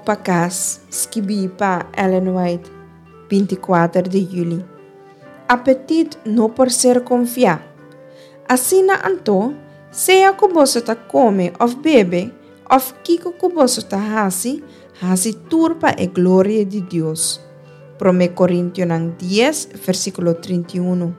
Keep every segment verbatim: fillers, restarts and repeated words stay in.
para casa, escrevi para Ellen White, vinte e quatro de julho. Apetite não por ser confiar. Assim na anto, seja que você tá come ou bebe, ou kiko que você tá hasi, hasi turpa e glória de Deus. primeira Coríntios dez, versículo trinta e um.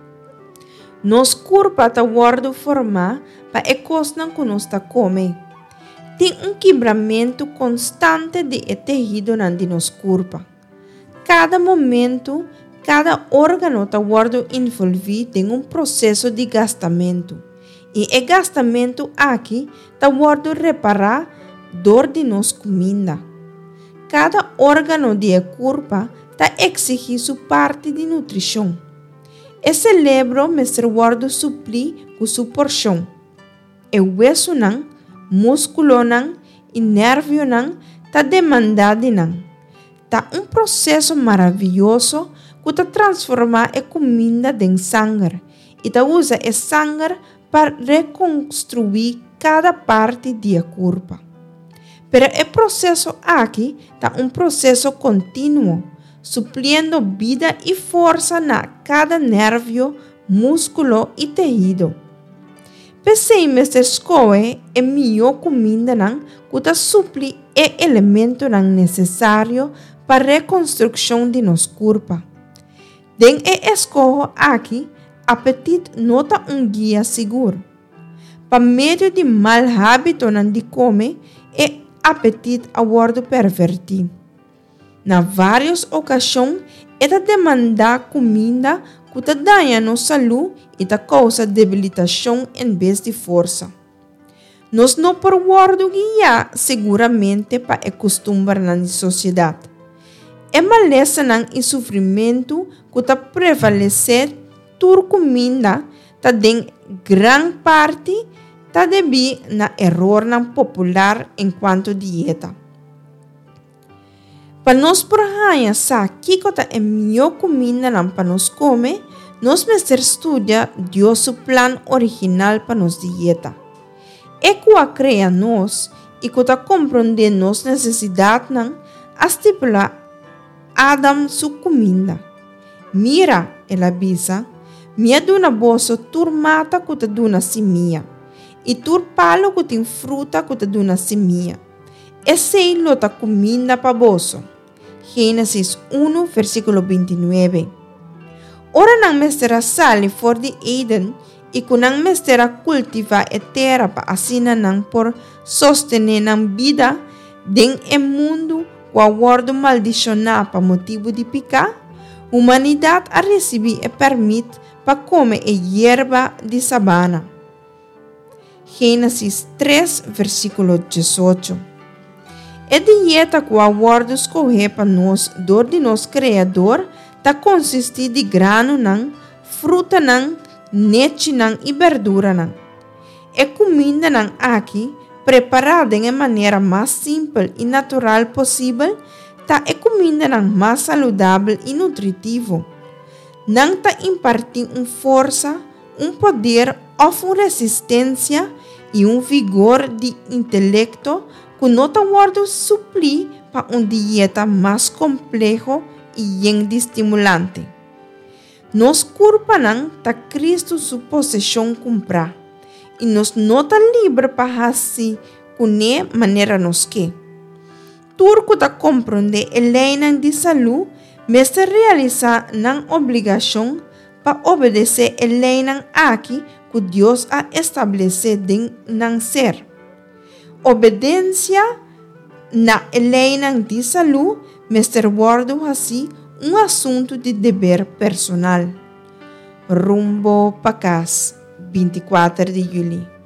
Nos curpa tá guardo formar para e coisa que nos tá come. Tem um quebramento constante de tecido de nos curpa. Cada momento, cada órgano está guardo envolvido em um processo de gastamento. E o gastamento aqui está guardo reparar dor de nos comida. Cada órgano de corpo está exigir sua parte de nutrição. O cérebro mestre guardo suprir com sua porção. O hueso não, músculo não e nervio não está demandado não. Está um processo maravilhoso que está transformar a comida em sangue e está usa a sangue para reconstruir cada parte do corpo. Pero o processo aqui está um processo contínuo, suplindo vida e força na cada nervio, músculo e tecido. Pensei nesta escola é melhor comida não que está supli o elemento não necessário para a reconstrução de nosso corpo. Den a escola aqui, apetite não está um guia seguro. Para meio de mal hábito não de comer, é apetite a bordo pervertido. Na várias ocasiões, ela demanda comida que está dando nossa saúde e está causa debilitação em vez de força. Nós não podemos guiar seguramente para o costume na sociedade. É maleza e sofrimento que está prevalecendo toda comida está em grande parte está devido na erro popular enquanto dieta. Para nós porranha sa que está a melhor comida para nós comer, nós mestre estudia Deus seu plano original para nos dieta. É que a cria nós e que está compreender nossa necessidade não, a estipular Adam sua comida. Mira, ela avisa, minha duna bolsa tur mata que está duna semia e tur palo que tem fruta que está duna semia. Esse é a comida para bolso. Gênesis um, versículo vinte e nove. Ora não mestra sali for de Eden e que não mestra cultivar a terra para assim não por sostener a vida den o mundo que a guardo maldicionar para motivo de picar, a humanidade a receber e permite para comer a hierba de sabana. Gênesis três, versículo dezoito. A dieta que o aguardo escolher para nós, dor de nosso Criador, está consiste de grano, não, fruta, não, leite não, e verdura. Não. A comida não, aqui, preparada de maneira mais simples e natural possível, está a comida não, mais saudável e nutritiva. Não está impartindo uma força, um poder ou uma resistência e um vigor de intelecto que não está guardado suplir para uma dieta mais complexa e estimulante. Nos corpo não está Cristo sua possessão comprar e nos não está livre para assim com a maneira nos que. Turco está compreender a lei de saúde, mas se realizar na obrigação para obedecer a lei aqui que Deus a estabelecido em não ser. Obediência na lei de saúde, mas ter guardo assim um assunto de dever personal. Rumbo para casa, vinte e quatro de julho.